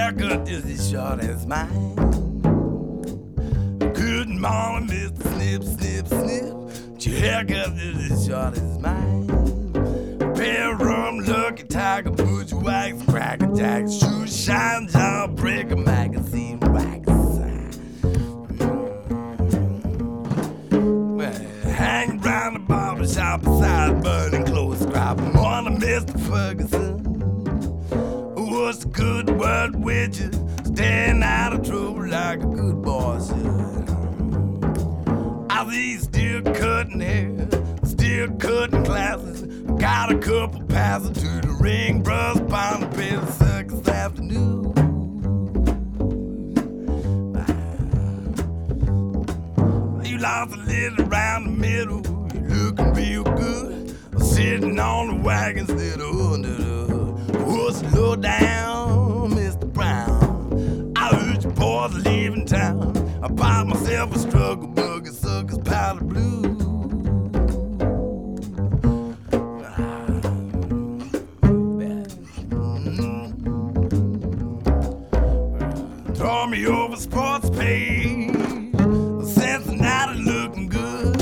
haircut just as short as mine. Good morning, Mr. Snip, Snip, Snip. Your haircut just as short as mine. Pair of rum, lucky tiger, boots, wax, cracker jacks, shoes, shine, jawbreaker, magazine, wax. Hang around the barber shop beside burning clothes scrap. Morning, Mr. Ferguson. What's the good word with you? Staying out of trouble like a good boy should. Are these still cutting hair? Still cutting classes? Got a couple passes to the ring, brush, pound the pay the circus afternoon. You lost a little around the middle. You looking real good. Sitting on the wagon instead of under the hood. What's low down, Mr. Brown? I heard your boys leaving town. I bought myself a struggle bug and suckers powder blue. Throw me over sports page. Cincinnati looking good.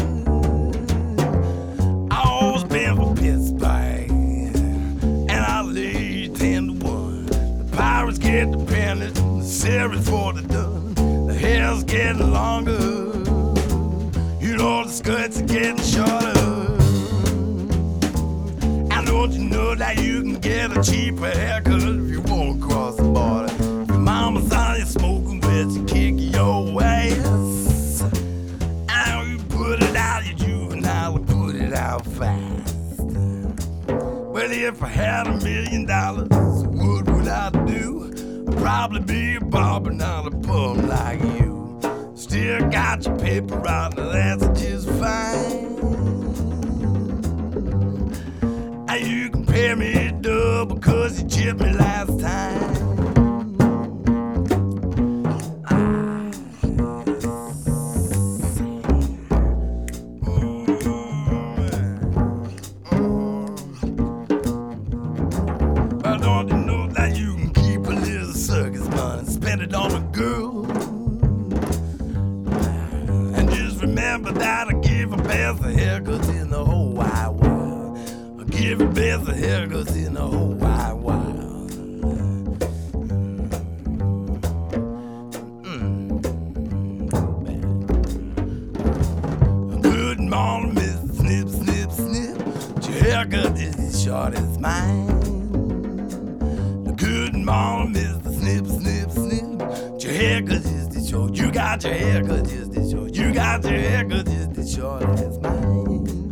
I always been for Pittsburgh, and I lead 10-1. The Pirates get the pennant, the series for the done. The hair's getting longer. You know the skirts are getting shorter. And don't you know that you can get a cheaper haircut if you won't cross the border? Your mama's on you smoking, but you kick your ass. And you put it out, you juvenile, and put it out fast. Well, if I had $1 million, what would I do? I'd probably be a barber, not a bum like you. Still got your paper out, now that's just fine. And you can pay me double because you chipped me last time. Well, don't you know that you can keep a little circus money and spend it on a girl? And just remember that I give the best of haircuts in the whole wide world. I give the best of haircuts in the whole wide world. Good morning, Mr. Snip, Snip, Snip. Your haircut is as short as mine. Good morning, Mr. Snip, Snip, Snip. Your haircut is this short. You got your haircut just this short. You got your haircut just this short as mine.